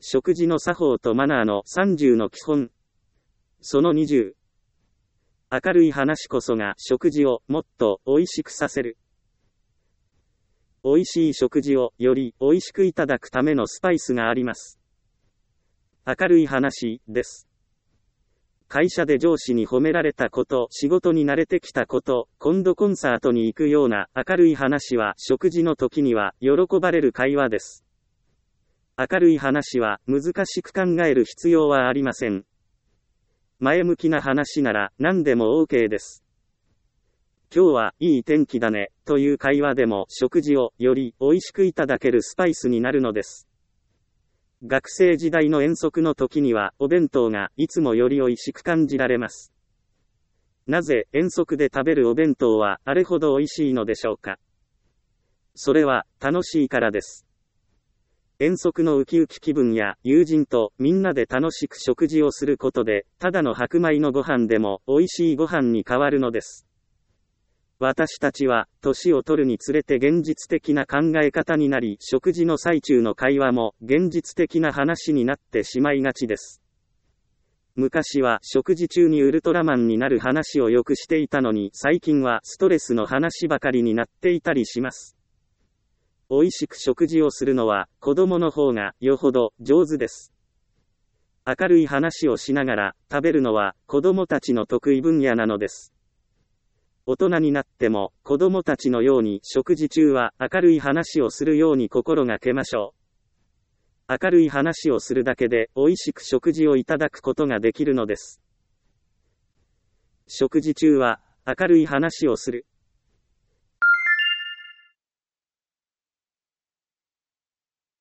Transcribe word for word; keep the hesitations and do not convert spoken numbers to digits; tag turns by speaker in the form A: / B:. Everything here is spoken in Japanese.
A: 食事の作法とマナーのさんじゅうの基本。そのにじゅう。明るい話こそが食事をもっと美味しくさせる。美味しい食事をより美味しくいただくためのスパイスがあります。明るい話です。会社で上司に褒められたこと、仕事に慣れてきたこと、今度コンサートに行くような明るい話は食事の時には喜ばれる会話です。明るい話は難しく考える必要はありません。前向きな話なら何でも OK です。今日はいい天気だね、という会話でも食事をより美味しくいただけるスパイスになるのです。学生時代の遠足の時にはお弁当がいつもより美味しく感じられます。なぜ遠足で食べるお弁当はあれほど美味しいのでしょうか。それは楽しいからです。遠足のウキウキ気分や友人とみんなで楽しく食事をすることで、ただの白米のご飯でも美味しいご飯に変わるのです。私たちは年を取るにつれて現実的な考え方になり、食事の最中の会話も現実的な話になってしまいがちです。昔は食事中にウルトラマンになる話をよくしていたのに、最近はストレスの話ばかりになっていたりします。美味しく食事をするのは子供の方がよほど上手です。明るい話をしながら食べるのは子供たちの得意分野なのです。大人になっても子供たちのように食事中は明るい話をするように心がけましょう。明るい話をするだけで美味しく食事をいただくことができるのです。食事中は明るい話をする。